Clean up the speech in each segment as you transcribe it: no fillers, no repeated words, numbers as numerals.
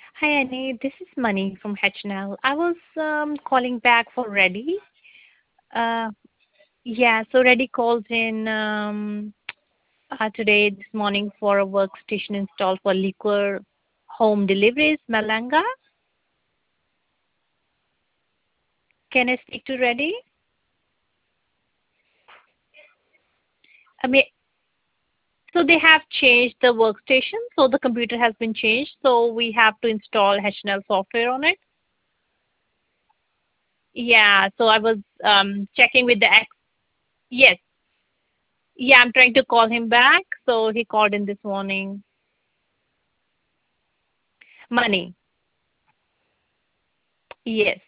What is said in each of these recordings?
Hi, Annie. This is Mani from HNL. I was calling back for Reddy. Uh, yeah, so Reddy called in today, this morning, for a workstation installed for liquor home deliveries, Malanga. Can I speak to Reddy? I mean, so they have changed the workstation, so the computer has been changed, so we have to install HNL software on it. Yeah, so I was checking with the yes. Yeah, I'm trying to call him back, so he called in this morning. Money. Yes.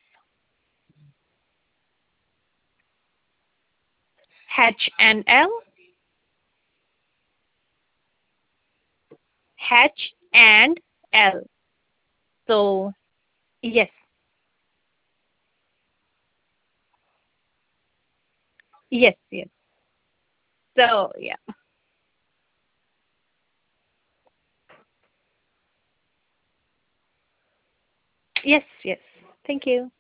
H and L. H and L. So yes, yes, yes. So yeah, yes, yes. Thank you.